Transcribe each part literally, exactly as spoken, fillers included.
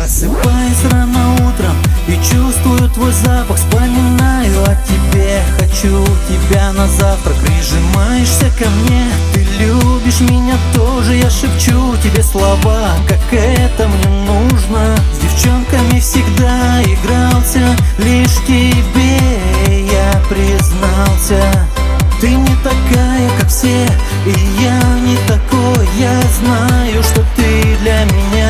Просыпаюсь рано утром и чувствую твой запах. Вспоминаю о тебе, хочу тебя на завтрак. Прижимаешься ко мне, ты любишь меня тоже. Я шепчу тебе слова, как это мне нужно. С девчонками всегда игрался, лишь тебе я признался. Ты не такая, как все, и я не такой. Я знаю, что ты для меня.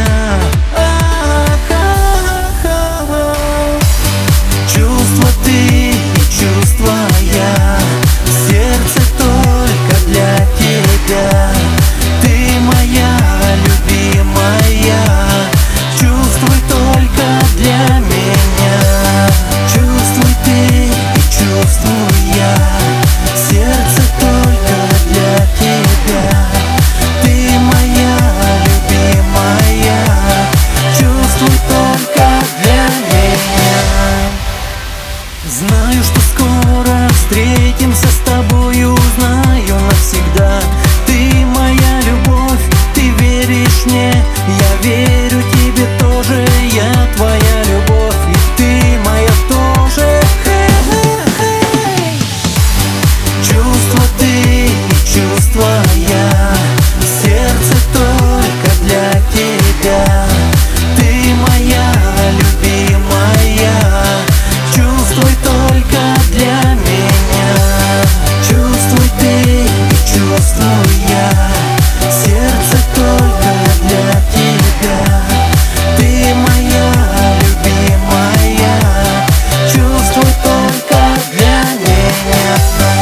Чувства ты и чувства я, сердце только для тебя. Ты моя любимая, чувствуй только для меня. Чувствуй ты и чувствуй я, сердце только для тебя. Ты моя любимая, чувствуй только для меня. Знаю, что скоро встретимся с тобой, узнаю навсегда. Ты моя любовь, ты веришь мне, я верю тебе тоже. Я твоя любовь, и ты моя тоже. Чувства ты и чувства я, сердце только для тебя. Ты моя любимая, чувствуй только для меня. Чувствуй ты и чувствуй я, сердце только для тебя. Ты моя любимая, чувствуй только для меня.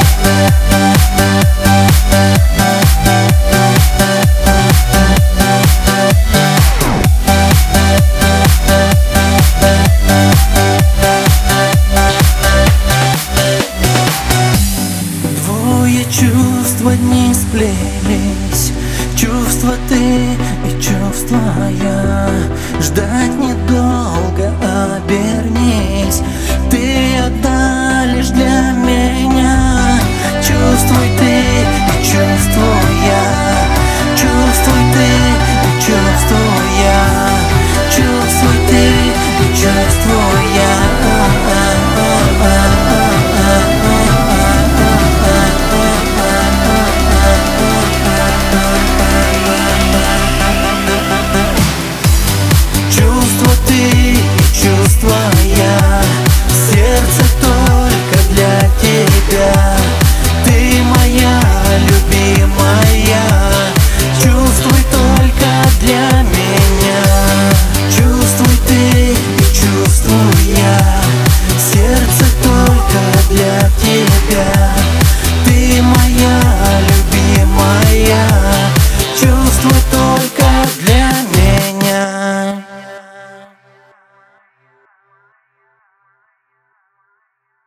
Чувства не сплелись, чувства ты и чувства я. Ждать недолго, обернись, ты одна лишь для меня. Чувствуй ты и чувствуй я, чувствуй ты и чувствуй я, чувствуй ты и чувствуй я. Чувства ты и чувства я,